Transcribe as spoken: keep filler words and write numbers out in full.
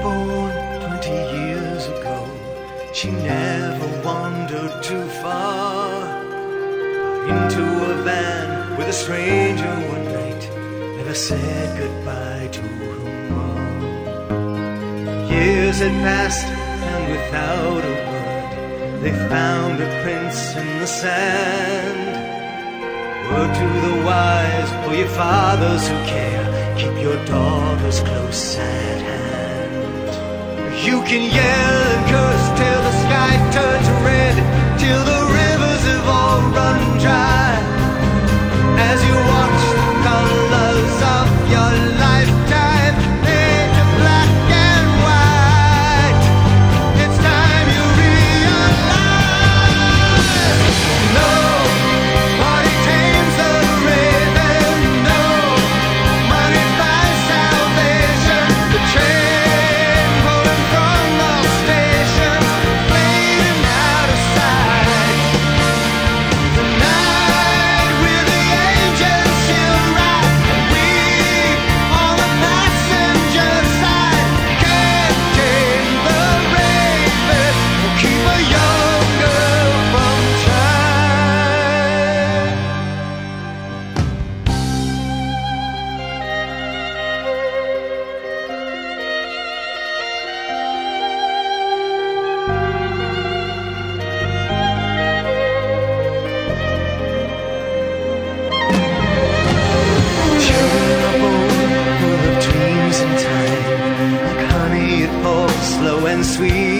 born twenty years ago, she never wandered too far. Into a van with a stranger one night, never said goodbye to her mom. Years had passed, and without a word, they found a prince in the sand. Word to the wise, for your fathers who care, keep your daughters close at hand. You can yell and curse till the sky turns red, till the rivers have all run dry. As you watch the colors of your lifetime fade to black and white, it's time you realize. No party tames the raven, no money buys salvation. The train pulling from the station, fading out of sight. The night with the angels she'll ride, and we on the passenger side can't tame the raven or keep a young girl from trying. Children are born full of dreams and time, like honey it falls slow and sweet.